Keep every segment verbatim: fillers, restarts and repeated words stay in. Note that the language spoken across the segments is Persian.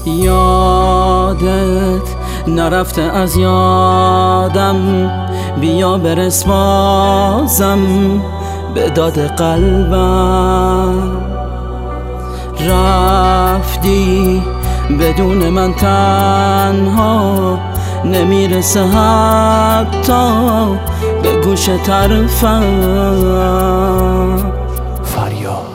یادت نرفته از یادم، بیا برس بازم به داد قلبم. رفتی بدون من تنها، نمیرسه حتی به گوش طرفم. فریاد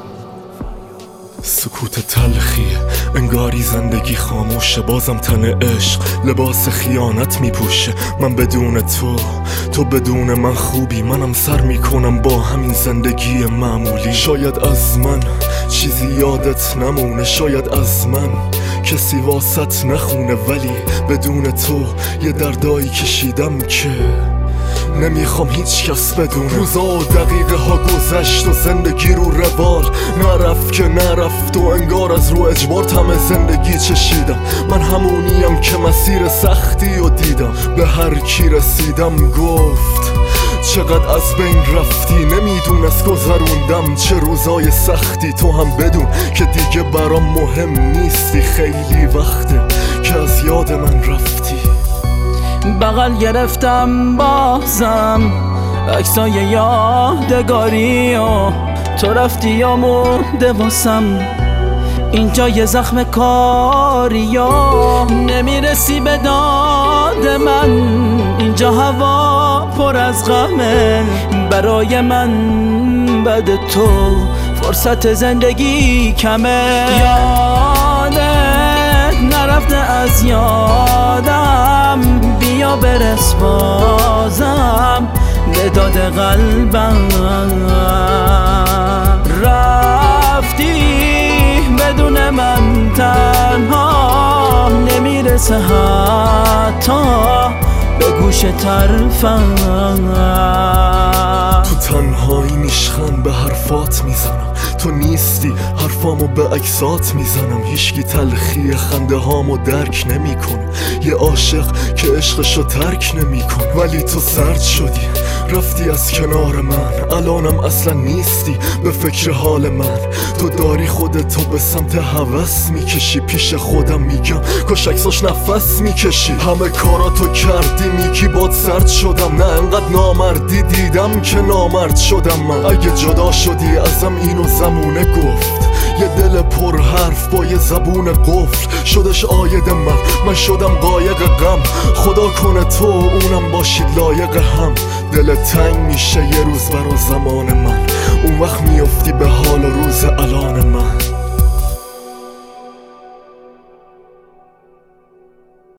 سکوت تلخیه، انگاری زندگی خاموشه، بازم تن عشق لباس خیانت میپوشه. من بدون تو، تو بدون من خوبی، منم سر میکنم با همین زندگی معمولی. شاید از من چیزی یادت نمونه، شاید از من کسی واسط نخونه، ولی بدون تو یه دردایی کشیدم که نمیخوام هیچ کس بدونه. روزا و دقیقه ها گذشت و زندگی رو روال نرفت که نرفت، و انگار از رو اجبار همه زندگی چشیدم. من همونیم که مسیر سختی و دیدم، به هر کی رسیدم گفت چقدر از بین رفتی، نمیدونست گذروندم چه روزای سختی. تو هم بدون که دیگه برام مهم نیستی، خیلی وقته که از یاد من رفتی. بغل گرفتم بازم عکسای یادگاری و تو رفتی یا مرده واسم اینجا یه زخم کاری و نمیرسی به داد من. اینجا هوا پر از غمه برای من، بعد تو فرصت زندگی کمه. یادت نرفته از یادم، بیا برس بازم به داد قلبم. رفتی بدون من تنها، نمیرسه حتی به گوش طرفم. تو تنهایی نیشخند به حرفات میزنم، تو نیستی حرفامو به عکسات میزنم. هیچکی تلخی خنده هامو درک نمیکنه، یه عاشق که عشقشو ترک نمیکنه. ولی تو سرد شدی رفتی از کنار من، الانم اصلا نیستی به فکر حال من. تو داری خودتو به سمت هوس میکشی، پیش خودم میگم کاش عکساش نفس میکشی. همه کاراتو کردی میگی باد سرد شدم، نه انقدر نامردی دیدم که نامرد شدم من. اگه جدا شدی ازم اینو زمونه گفت، یه دل پر حرف با یه زبون قفل شدش آید من. من شدم قایق غم، خدا کنه تو اونم باشید لایق هم. دل تنگ میشه یه روز برا زمان من، اون وقت میافتی به حال و روز الان من.